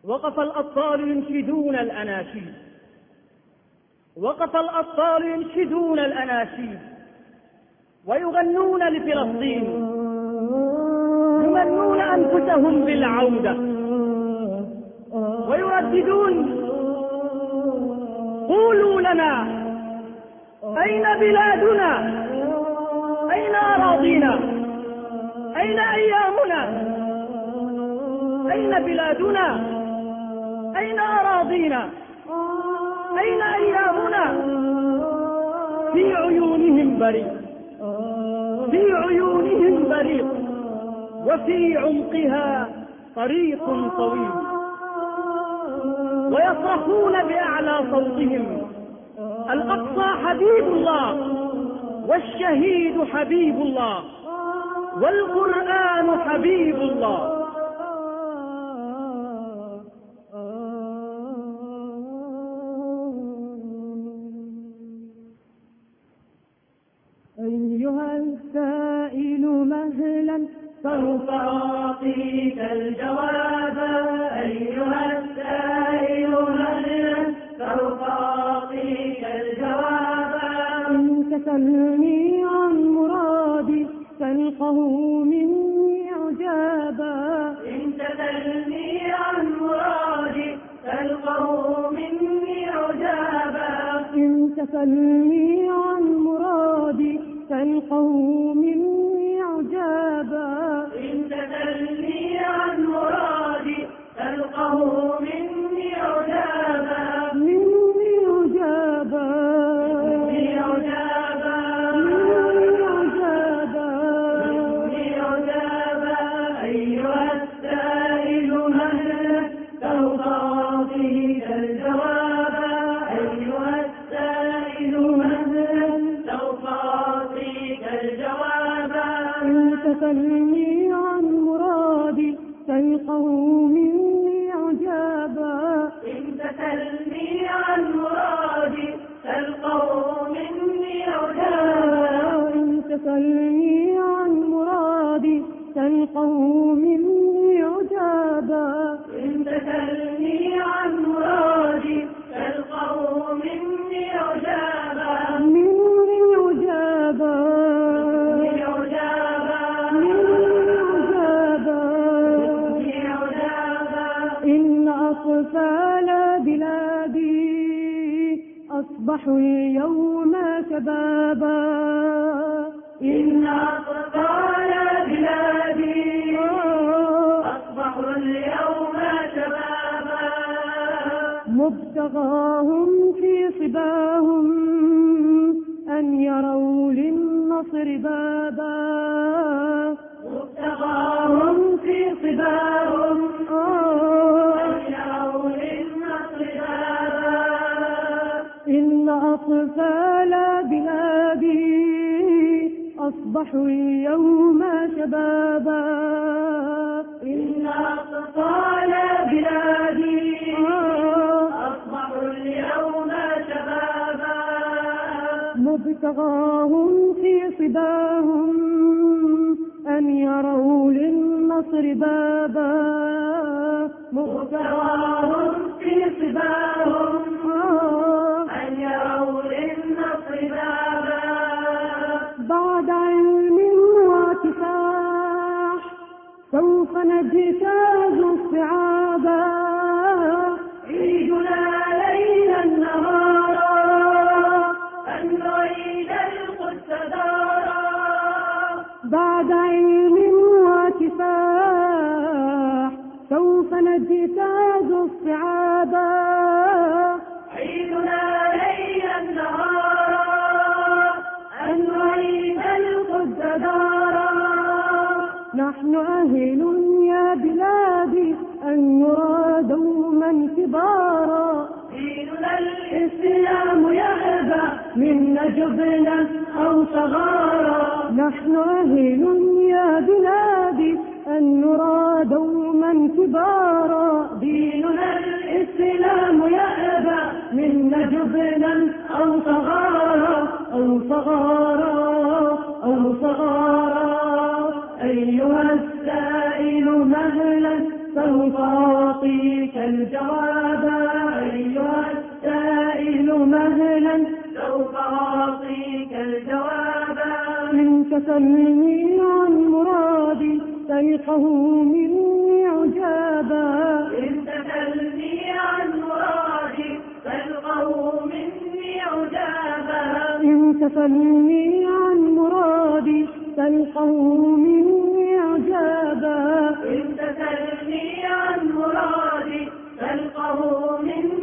وقف الأبطال ينشدون الأناشيد، وقف الأبطال ينشدون الأناشيد ويغنون لفلسطين، يمنون أنفسهم بالعودة ويرددون: قولوا لنا أين بلادنا، أين أراضينا، أين أيامنا، أين بلادنا، أين أراضينا، أين أيامنا. في عيونهم بريق، في عيونهم بريق، وفي عمقها طريق طويل، ويصرخون بأعلى صوتهم: الأقصى حبيب الله، والشهيد حبيب الله، والقرآن حبيب الله. أيها السائل مهلا سوف أعطيك الجواب، أيها السائل مهلا سوف أعطيك الجواب. إن تسألني عن مرادي تلقه مني عجابا، إن تسألني عن مرادي تلقه مني عجابا. إن تسألني عن مرادي تلقه مني عجابا. إن تسألني عن مرادي تلقه مني عجابا. مني عجابا، مني عجابا، مني عجابا، مني عجابا. أيها السائل مهلا سوف أعطيك الجواب، أيها السائل مهلا سوف أعطيك الجواب. إن تسألني عن مرادي تلقه مني عجابا. إن تسألني عن مرادي تلقه مني عجابا. إن تسألني عن مرادي تلقه مني عجابا. إن تسألني عن مرادي تلقه مني عجابا. مني عجابا، مني عجابا، مني عجابا. مني عجابا. إن أطفال بلادي أصبحوا اليوم شبابا. إن أطفال بلادي أصبحوا اليوم شبابا. مبتغاهم في صباهم أن يروا للنصر بابا. مبتغاهم في صباهم أن يروا للنصر بابا. إن أطفال بلادي أصبحوا اليوم شبابا. إن أطفال بلادي أصبحوا اليوم شبابا. مبتغاهم في صباهم أن يروا للنصر بابا. مبتغاهم في صباهم أن يروا للنصر بابا. بعد علم وكفاح سوف نجتاز الصعابا. عيدنا ليلا نهارا أن نعيد القدس دارا. بعد علم وكفاح سوف نجتاز الصعابا. عيدنا ليلا نهارا أن نعيد القدس دارا. نحن أهل يا بلادي أن نرى دوما كبارا. ديننا الإسلام يأبى منا جبنا أو صغارا. نحن أهل يا بلادي أن نرى دوما كبارا. ديننا الإسلام يأبى منا جبنا أو صغارا. أو صغارا، أو صغارا. أيها السائل مهلا سوف أعطيك الجواب أيها السائل مهلا سوف أعطيك الجواب إن تسلني عن مرادي تلقه مني عجابا إن تسلني عن مرادي تلقه مني عجابا إن تسلني عن مرادي تلقه مني عجابا إن تسلني عن مرادي تلقه مني